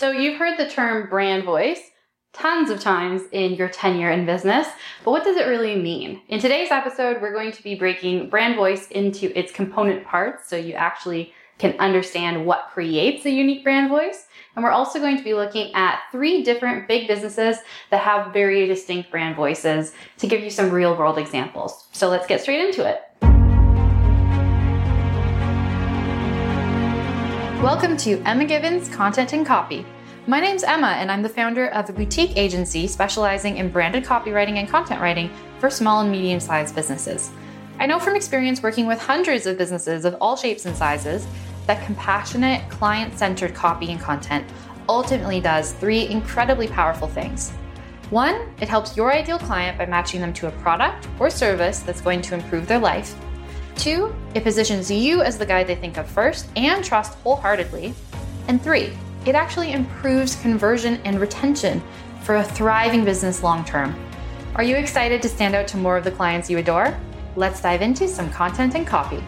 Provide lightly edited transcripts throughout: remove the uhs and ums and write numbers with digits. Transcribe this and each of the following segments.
So you've heard the term brand voice tons of times in your tenure in business, but what does it really mean? In today's episode, we're going to be breaking brand voice into its component parts so you actually can understand what creates a unique brand voice. And we're also going to be looking at 3 different big businesses that have very distinct brand voices to give you some real world examples. So let's get straight into it. Welcome to Emma Given's Content and Copy. My name's Emma, and I'm the founder of a boutique agency specializing in branded copywriting and content writing for small and medium-sized businesses. I know from experience working with hundreds of businesses of all shapes and sizes that compassionate, client-centered copy and content ultimately does 3 incredibly powerful things. 1, it helps your ideal client by matching them to a product or service that's going to improve their life. 2, it positions you as the guy they think of first and trust wholeheartedly. And 3, it actually improves conversion and retention for a thriving business long term. Are you excited to stand out to more of the clients you adore? Let's dive into some content and copy.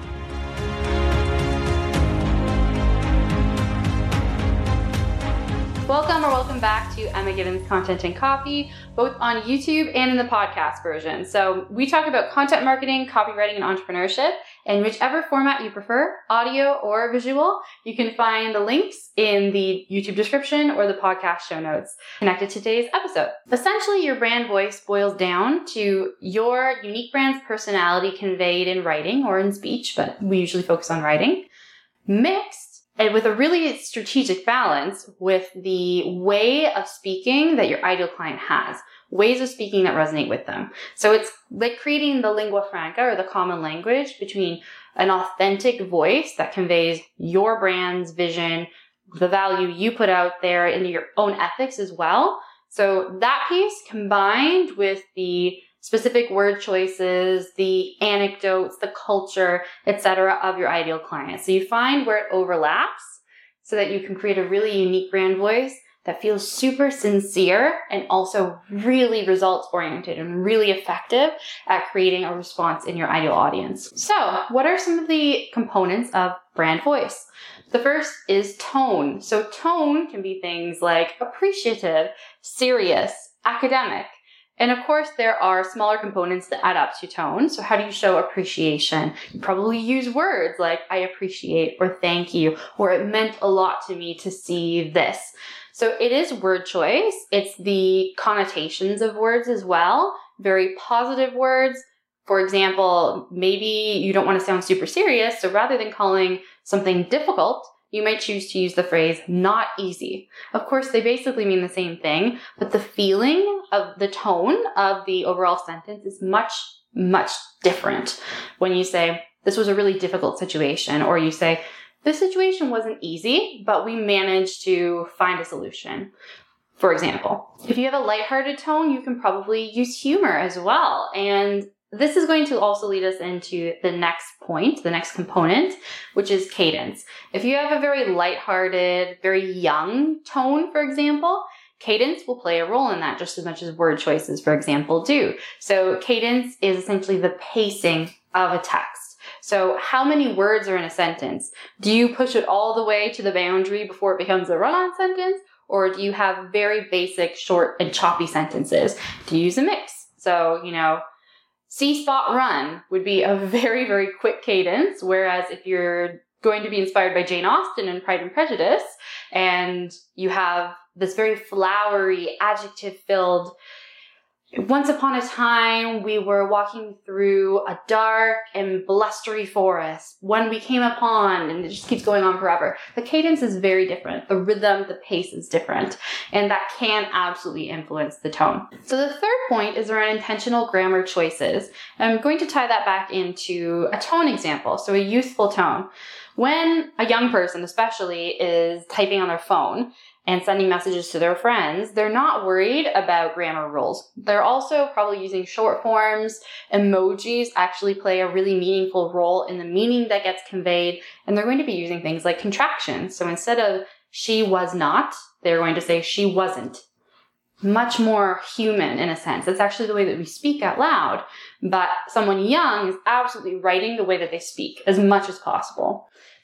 Welcome back to Emma Given's Content and Copy, both on YouTube and in the podcast version. So we talk about content marketing, copywriting, and entrepreneurship, and whichever format you prefer, audio or visual, you can find the links in the YouTube description or the podcast show notes connected to today's episode. Essentially, your brand voice boils down to your unique brand's personality conveyed in writing or in speech, but we usually focus on writing, mixed and with a really strategic balance with the way of speaking that your ideal client has, ways of speaking that resonate with them. So it's like creating the lingua franca or the common language between an authentic voice that conveys your brand's vision, the value you put out there, and your own ethics as well. So that piece combined with the specific word choices, the anecdotes, the culture, etc. of your ideal client. So you find where it overlaps so that you can create a really unique brand voice that feels super sincere and also really results oriented and really effective at creating a response in your ideal audience. So what are some of the components of brand voice? The first is tone. So tone can be things like appreciative, serious, academic. And of course, there are smaller components that add up to tone. So how do you show appreciation? You probably use words like I appreciate or thank you, or it meant a lot to me to see this. So it is word choice. It's the connotations of words as well. Very positive words. For example, maybe you don't want to sound super serious. So rather than calling something difficult, you might choose to use the phrase not easy. Of course, they basically mean the same thing, but the feeling of the tone of the overall sentence is much, much different when you say, this was a really difficult situation, or you say, this situation wasn't easy, but we managed to find a solution. For example, if you have a lighthearted tone, you can probably use humor as well. And this is going to also lead us into the next point, the next component, which is cadence. If you have a very lighthearted, very young tone, for example, cadence will play a role in that just as much as word choices, for example, do. So cadence is essentially the pacing of a text. So how many words are in a sentence? Do you push it all the way to the boundary before it becomes a run-on sentence? Or do you have very basic, short, and choppy sentences? Do you use a mix? So, see, spot, run would be a very, very quick cadence. Whereas if you're going to be inspired by Jane Austen and Pride and Prejudice, and you have this very flowery, adjective-filled, once upon a time, we were walking through a dark and blustery forest when we came upon, and it just keeps going on forever. The cadence is very different. The rhythm, the pace is different, and that can absolutely influence the tone. So the third point is around intentional grammar choices. I'm going to tie that back into a tone example, so a youthful tone. When a young person, especially, is typing on their phone and sending messages to their friends, they're not worried about grammar rules. They're also probably using short forms. Emojis actually play a really meaningful role in the meaning that gets conveyed, and they're going to be using things like contractions. So instead of she was not, they're going to say she wasn't. Much more human in a sense. It's actually the way that we speak out loud, but someone young is absolutely writing the way that they speak as much as possible.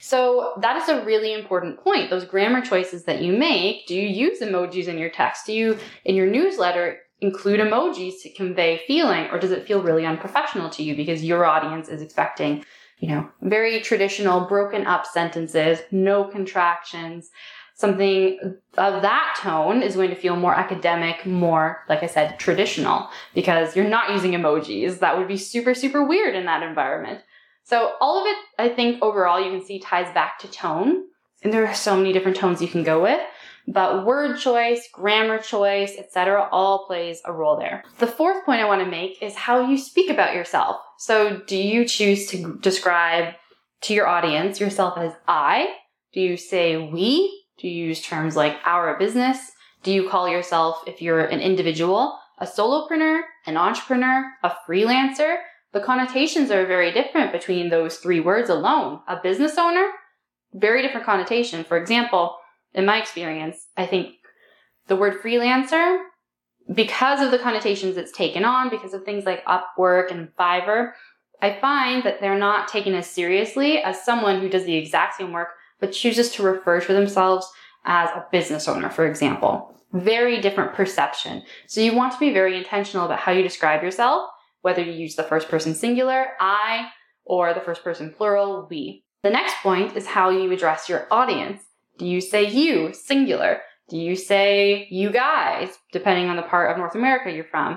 So that is a really important point. Those grammar choices that you make, do you use emojis in your text? Do you, in your newsletter, include emojis to convey feeling, or does it feel really unprofessional to you because your audience is expecting, very traditional broken up sentences, no contractions? Something of that tone is going to feel more academic, more, like I said, traditional, because you're not using emojis. That would be super, super weird in that environment. So all of it, I think overall you can see ties back to tone. And there are so many different tones you can go with, but word choice, grammar choice, etc., all plays a role there. The fourth point I want to make is how you speak about yourself. So do you choose to describe to your audience yourself as I? Do you say we? Do you use terms like our business? Do you call yourself, if you're an individual, a solopreneur, an entrepreneur, a freelancer? The connotations are very different between those three words alone. A business owner, very different connotation. For example, in my experience, I think the word freelancer, because of the connotations it's taken on, because of things like Upwork and Fiverr, I find that they're not taken as seriously as someone who does the exact same work but chooses to refer to themselves as a business owner, for example. Very different perception. So you want to be very intentional about how you describe yourself, whether you use the first person singular, I, or the first person plural, we. The next point is how you address your audience. Do you say you, singular? Do you say you guys, depending on the part of North America you're from?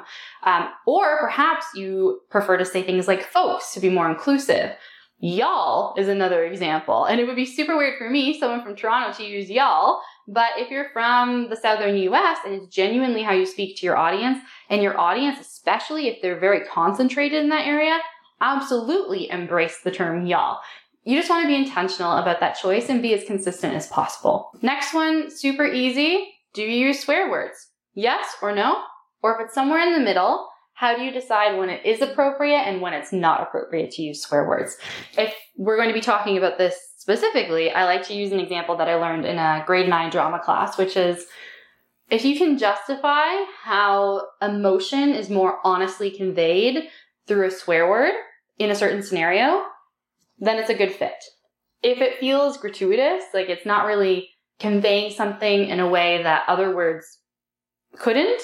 Or perhaps you prefer to say things like folks to be more inclusive. Y'all is another example. And it would be super weird for me, someone from Toronto, to use y'all. But if you're from the southern US and it's genuinely how you speak to your audience, and your audience, especially if they're very concentrated in that area, absolutely embrace the term y'all. You just want to be intentional about that choice and be as consistent as possible. Next one, super easy. Do you use swear words? Yes or no? Or if it's somewhere in the middle, how do you decide when it is appropriate and when it's not appropriate to use swear words? If we're going to be talking about this specifically, I like to use an example that I learned in a grade 9 drama class, which is if you can justify how emotion is more honestly conveyed through a swear word in a certain scenario, then it's a good fit. If it feels gratuitous, like it's not really conveying something in a way that other words couldn't,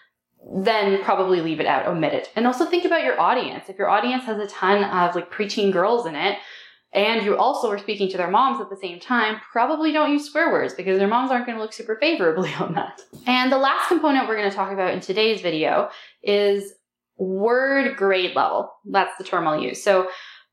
then probably leave it out, omit it. And also think about your audience. If your audience has a ton of like preteen girls in it, and you also are speaking to their moms at the same time, probably don't use swear words because their moms aren't going to look super favorably on that. And the last component we're going to talk about in today's video is word grade level. That's the term I'll use. So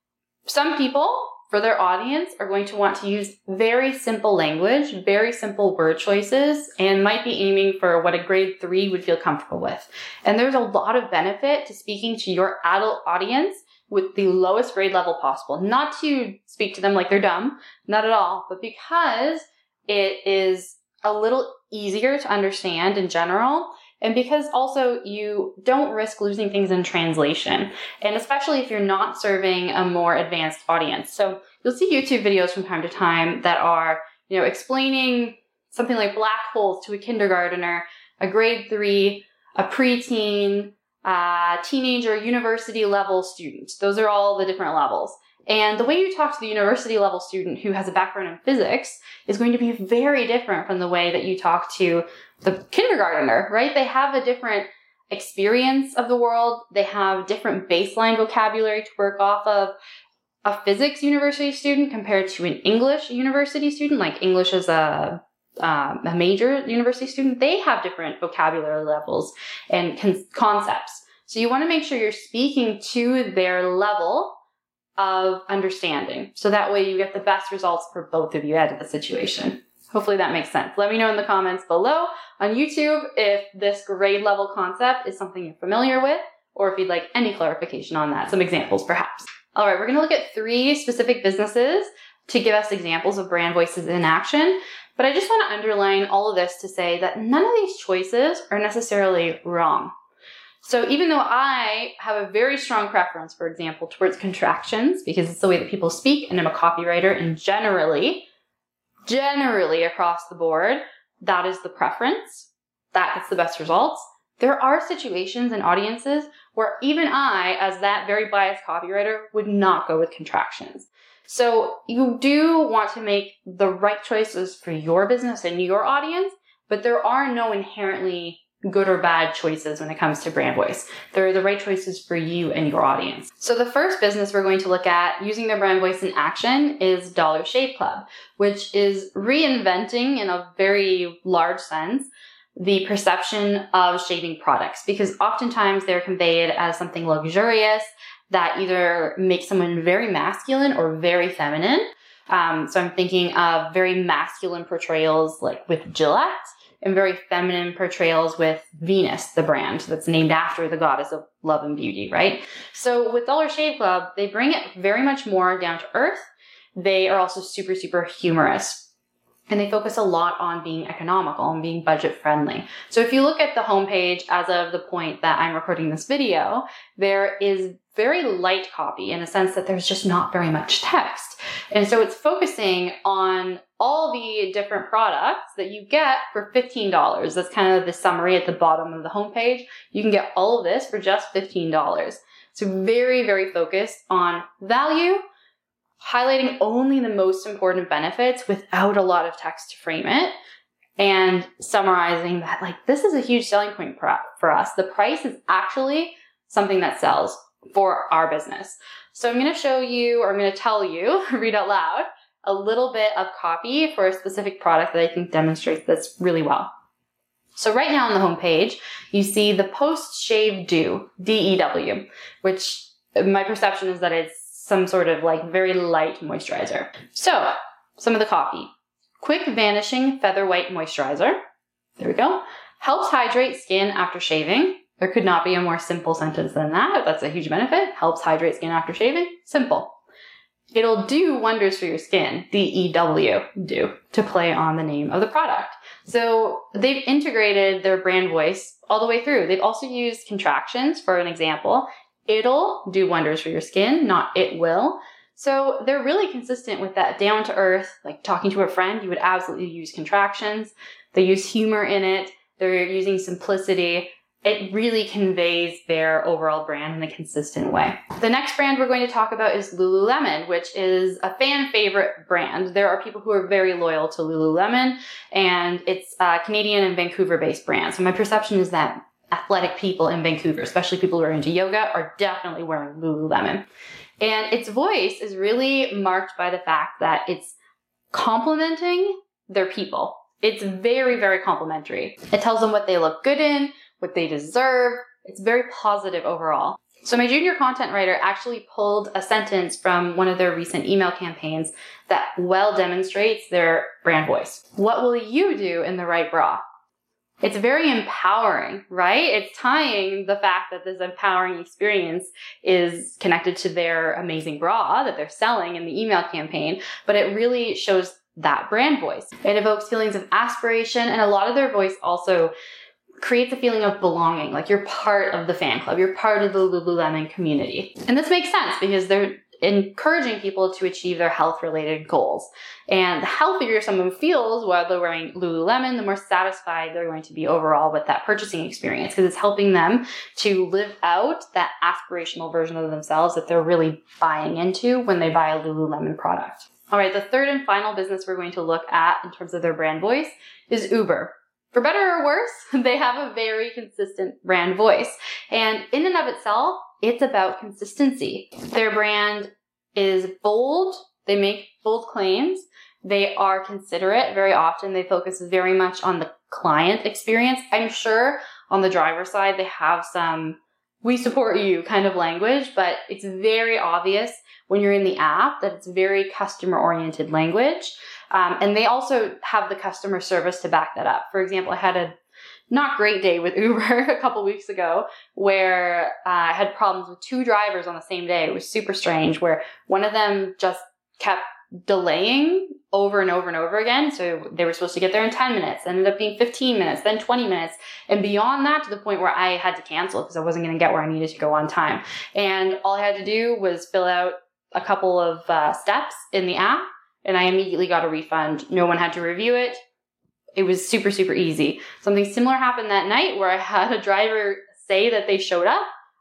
some people, for their audience, are going to want to use very simple language, very simple word choices, and might be aiming for what a grade 3 would feel comfortable with. And there's a lot of benefit to speaking to your adult audience with the lowest grade level possible. Not to speak to them like they're dumb, not at all, but because it is a little easier to understand in general, and because also you don't risk losing things in translation, and especially if you're not serving a more advanced audience. So you'll see YouTube videos from time to time that are, explaining something like black holes to a kindergartner, a grade 3, a preteen, teenager, university level student. Those are all the different levels. And the way you talk to the university level student who has a background in physics is going to be very different from the way that you talk to the kindergartner, right? They have a different experience of the world. They have different baseline vocabulary to work off of. A physics university student compared to an English university student, like English is a major university student, they have different vocabulary levels and concepts. So you want to make sure you're speaking to their level of understanding. So that way you get the best results for both of you out of the situation. Hopefully that makes sense. Let me know in the comments below on YouTube if this grade level concept is something you're familiar with, or if you'd like any clarification on that, some examples perhaps. All right, we're going to look at 3 specific businesses to give us examples of brand voices in action. But I just want to underline all of this to say that none of these choices are necessarily wrong. So even though I have a very strong preference, for example, towards contractions, because it's the way that people speak, and I'm a copywriter, and generally across the board, that is the preference. That gets the best results. There are situations and audiences where even I, as that very biased copywriter, would not go with contractions. So you do want to make the right choices for your business and your audience, but there are no inherently good or bad choices when it comes to brand voice. They're the right choices for you and your audience. So the first business we're going to look at using their brand voice in action is Dollar Shave Club, which is reinventing in a very large sense the perception of shaving products, because oftentimes they're conveyed as something luxurious that either makes someone very masculine or very feminine. So I'm thinking of very masculine portrayals like with Gillette, and very feminine portrayals with Venus, the brand that's named after the goddess of love and beauty, right? So with Dollar Shave Club, they bring it very much more down to earth. They are also super, super humorous. And they focus a lot on being economical and being budget friendly. So if you look at the homepage as of the point that I'm recording this video, there is very light copy in a sense that there's just not very much text. And so it's focusing on all the different products that you get for $15. That's kind of the summary at the bottom of the homepage. You can get all of this for just $15. So very, very focused on value, highlighting only the most important benefits without a lot of text to frame it, and summarizing that like this is a huge selling point for us. The price is actually something that sells for our business. So I'm going to show you, or I'm going to tell you, read out loud, a little bit of copy for a specific product that I think demonstrates this really well. So right now on the homepage, you see the Post-Shave Dew, DEW, which my perception is that it's some sort of like very light moisturizer. So some of the copy. Quick vanishing feather white moisturizer. There we go. Helps hydrate skin after shaving. There could not be a more simple sentence than that. That's a huge benefit. Helps hydrate skin after shaving. Simple. It'll do wonders for your skin. DEW, do, to play on the name of the product. So they've integrated their brand voice all the way through. They've also used contractions for an example. It'll do wonders for your skin, not it will. So they're really consistent with that down to earth, like talking to a friend, you would absolutely use contractions. They use humor in it. They're using simplicity. It really conveys their overall brand in a consistent way. The next brand we're going to talk about is Lululemon, which is a fan favorite brand. There are people who are very loyal to Lululemon, and it's a Canadian and Vancouver-based brand. So my perception is that athletic people in Vancouver, especially people who are into yoga, are definitely wearing Lululemon. And its voice is really marked by the fact that it's complimenting their people. It's very, very complimentary. It tells them what they look good in, what they deserve. It's very positive overall. So my junior content writer actually pulled a sentence from one of their recent email campaigns that well demonstrates their brand voice. What will you do in the right bra? It's very empowering, right? It's tying the fact that this empowering experience is connected to their amazing bra that they're selling in the email campaign, but it really shows that brand voice. It evokes feelings of aspiration, and a lot of their voice also creates a feeling of belonging, like you're part of the fan club, you're part of the Lululemon community. And this makes sense because they're encouraging people to achieve their health-related goals. And the healthier someone feels while they're wearing Lululemon, the more satisfied they're going to be overall with that purchasing experience, because it's helping them to live out that aspirational version of themselves that they're really buying into when they buy a Lululemon product. All right, the third and final business we're going to look at in terms of their brand voice is Uber. For better or worse, they have a very consistent brand voice. And in and of itself, it's about consistency. Their brand is bold. They make bold claims. They are considerate. Very often they focus very much on the client experience. I'm sure on the driver side, they have some "we support you" kind of language, but it's very obvious when you're in the app that it's very customer-oriented language. And they also have the customer service to back that up. For example, I had a not great day with Uber a couple weeks ago where I had problems with two drivers on the same day. It was super strange, where one of them just kept delaying over and over and over again. So they were supposed to get there in 10 minutes, ended up being 15 minutes, then 20 minutes. And beyond that, to the point where I had to cancel because I wasn't going to get where I needed to go on time. And all I had to do was fill out a couple of steps in the app, and I immediately got a refund. No one had to review it. It was super, super easy. Something similar happened that night where I had a driver say that they showed up.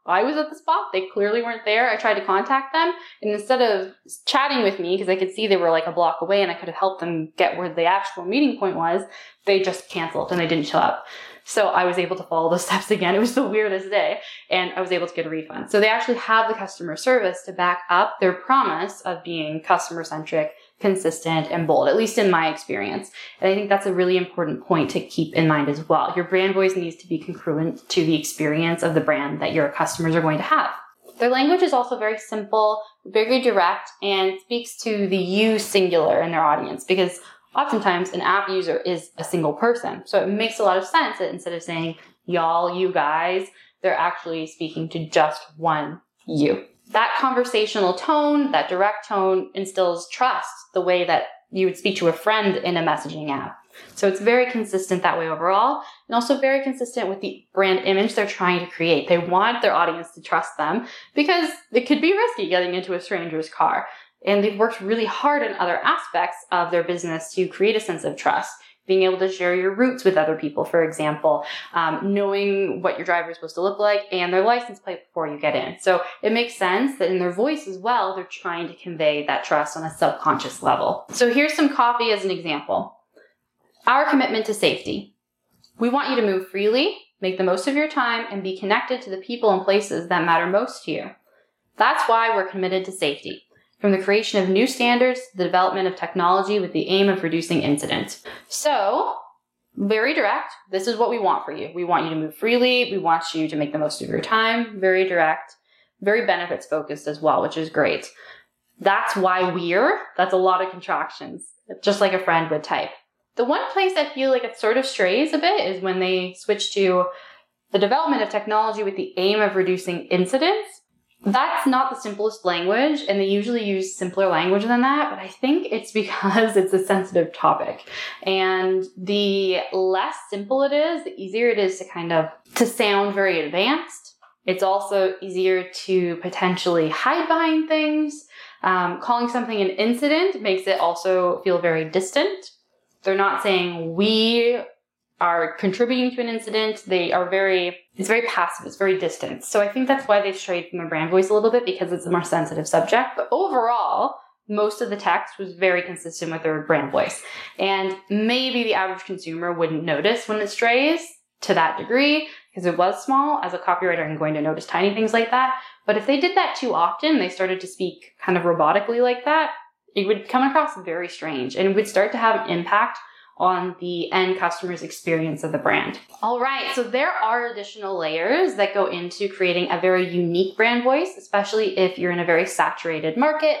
I was at the spot. They clearly weren't there. I tried to contact them, and instead of chatting with me, because I could see they were like a block away and I could have helped them get where the actual meeting point was, they just canceled and they didn't show up. So I was able to follow those steps again. It was the weirdest day, and I was able to get a refund. So they actually have the customer service to back up their promise of being customer-centric, consistent, and bold, at least in my experience. And I think that's a really important point to keep in mind as well. Your brand voice needs to be congruent to the experience of the brand that your customers are going to have. Their language is also very simple, very direct, and speaks to the you singular in their audience, because oftentimes an app user is a single person. So it makes a lot of sense that instead of saying y'all, you guys, they're actually speaking to just one you. That conversational tone, that direct tone, instills trust the way that you would speak to a friend in a messaging app. So it's very consistent that way overall, and also very consistent with the brand image they're trying to create. They want their audience to trust them because it could be risky getting into a stranger's car. And they've worked really hard in other aspects of their business to create a sense of trust. Being able to share your routes with other people, for example, knowing what your driver is supposed to look like and their license plate before you get in. So it makes sense that in their voice as well, they're trying to convey that trust on a subconscious level. So here's some copy as an example. Our commitment to safety. We want you to move freely, make the most of your time, and be connected to the people and places that matter most to you. That's why we're committed to safety. From the creation of new standards to the development of technology with the aim of reducing incidents. So, very direct. This is what we want for you. We want you to move freely. We want you to make the most of your time. Very direct. Very benefits focused as well, which is great. That's why that's a lot of contractions, just like a friend would type. The one place I feel like it sort of strays a bit is when they switch to the development of technology with the aim of reducing incidents. That's not the simplest language, and they usually use simpler language than that, but I think it's because it's a sensitive topic. And the less simple it is, the easier it is to sound very advanced. It's also easier to potentially hide behind things. Calling something an incident makes it also feel very distant. They're not saying we are contributing to an incident. It's very passive, it's very distant. So I think that's why they've strayed from their brand voice a little bit, because it's a more sensitive subject. But overall, most of the text was very consistent with their brand voice. And maybe the average consumer wouldn't notice when it strays to that degree, because it was small. As a copywriter, I'm going to notice tiny things like that. But if they did that too often, they started to speak kind of robotically like that, it would come across very strange, and it would start to have an impact on the end customer's experience of the brand. All right, so there are additional layers that go into creating a very unique brand voice, especially if you're in a very saturated market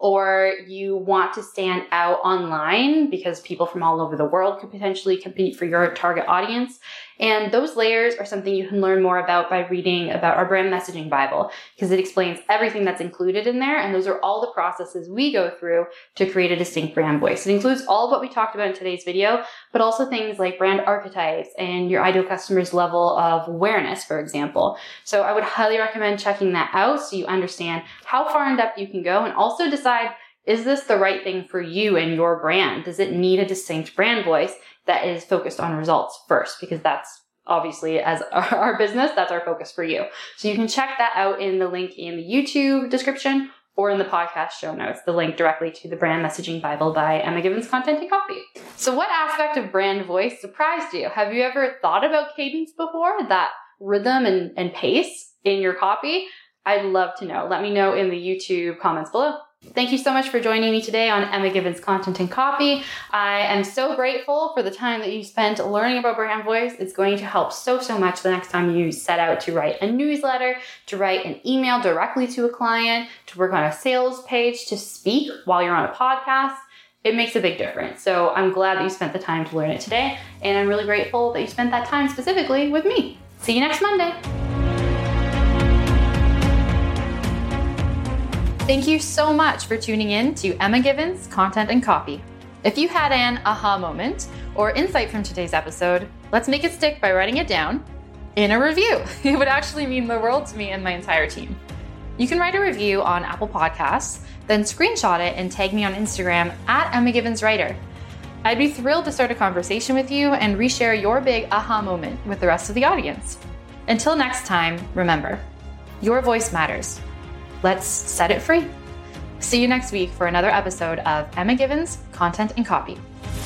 or you want to stand out online because people from all over the world could potentially compete for your target audience. And those layers are something you can learn more about by reading about our brand messaging Bible, because it explains everything that's included in there. And those are all the processes we go through to create a distinct brand voice. It includes all of what we talked about in today's video, but also things like brand archetypes and your ideal customer's level of awareness, for example. So I would highly recommend checking that out so you understand how far in depth you can go, and also decide, is this the right thing for you and your brand? Does it need a distinct brand voice that is focused on results first? Because that's obviously, as our business, that's our focus for you. So you can check that out in the link in the YouTube description or in the podcast show notes, the link directly to the Brand Messaging Bible by Emma Gibbons Content and Copy. So what aspect of brand voice surprised you? Have you ever thought about cadence before? That rhythm and pace in your copy? I'd love to know. Let me know in the YouTube comments below. Thank you so much for joining me today on Emma Gibbons Content and Copy. I am so grateful for the time that you spent learning about brand voice. It's going to help so much the next time you set out to write a newsletter, to write an email directly to a client, to work on a sales page, to speak while you're on a podcast. It makes a big difference. So I'm glad that you spent the time to learn it today. And I'm really grateful that you spent that time specifically with me. See you next Monday. Thank you so much for tuning in to Emma Gibbons Content and Copy. If you had an aha moment or insight from today's episode, let's make it stick by writing it down in a review. It would actually mean the world to me and my entire team. You can write a review on Apple Podcasts, then screenshot it and tag me on Instagram at Emma Gibbons Writer. I'd be thrilled to start a conversation with you and reshare your big aha moment with the rest of the audience. Until next time, remember, Your voice matters. Let's set it free. See you next week for another episode of Emma Gibbons Content and Copy.